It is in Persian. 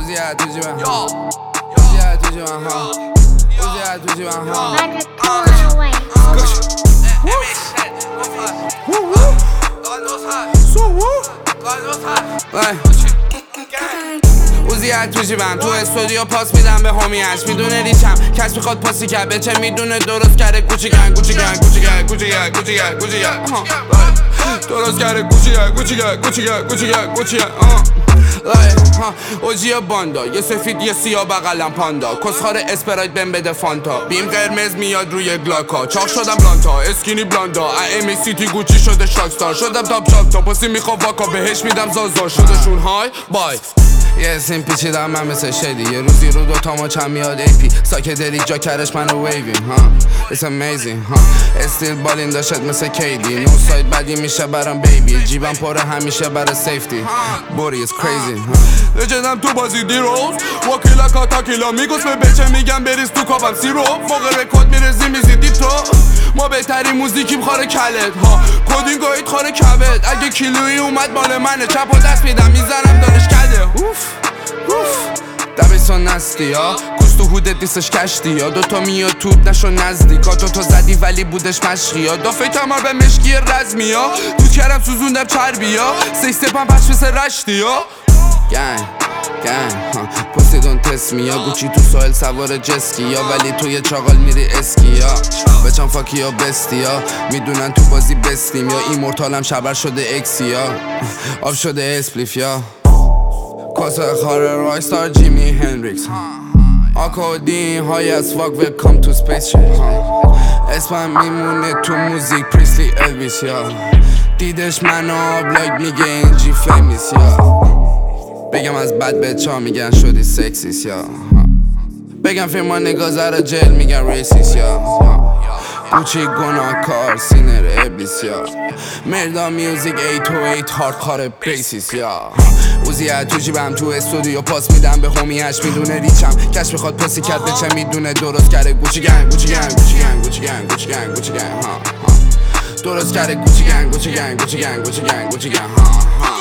Uzi تو جیبم Uzi تو جیبم ها Uzi تو جیبم ها Uzi تو جیبم تو استودیو پاس میدم به همیش میدونه ریچم کس میخواد پاسی کرد به چه میدونه درست کرده گوچی گنگ درست کرده گوچی گنگ اوجی باندا یه سفید یه سیاه بغلم پاندا کسخار اسپرایت بهم بده فانتا بیم قرمز میاد روی گلاکا چاق شدم لانتا اسکینی بلاندا امی سیتی گوچی شده شاکستار شدم تاپ شاپ تا پسی میخوام واکا بهش میدم زازا شدشون های بای یه سیم پیچیدم من مثل شدی یه روزی رو دوتا ماچم میاد ای پی ساکدلیک جا کرش منو ویوین It's amazing استیل بالین داشت مثل کیدی نو سایت بدی میشه برام بیبی جیبم پره همیشه برای سیفتی بوری is crazy لجندم تو بازی دیروز واکیلا کاتاکیلا میگوس به بچه میگم بریز تو کابم سیرو موقع رکود میرزی میزیدی تو ما بهترین موزیکیم خاره کلت ها کدینگایت خاره کبد اگه کیلویی اومد مال منه چپ و دست میدم میزنم دانش کده اوف دبیسان نستی ها کوست و هودت دیستش کشتی ها دوتا میاد توت نشو نزدیکا دوتا زدی ولی بودش مشقی ها دافه تمار به مشکی رزمی ها تو کردم سوزوندم چربی ها سیستپم پش مثل رشتی ها گنگ پوسیدون تسمی ها گوچی تو سایل سوار جسکی ها ولی تو یه چاقال میری اسکی ها بچم فاکی ها بستی ها میدونن تو بازی بستیم یا ایمورتالم شبر شده اکسی ها آب شده اسپلیف یا کاسه خاره رایستار جیمی هنریکس آکودین های از فاک ویلکام تو سپیس شد اسمم میمونه تو موزیک پریسلی الویس یا دیدش منو آبلاگ میگه اینجی فیمیس یا بگم از بد بچه ها میگن شدی سکسیس یا بگم فیلما نگاه زره جل میگن ریسیس یا گوچی گناه کار سینر ابلیس یا مردا میوزیک 808 هارد کار بیسیس یا اوزی تو جیبم تو استودیو پاس میدم به همیش میدونه ریچم کش میخواد پاسی کرد به چه میدونه درست کرده گوچی گنگ درست کرده گوچی گنگ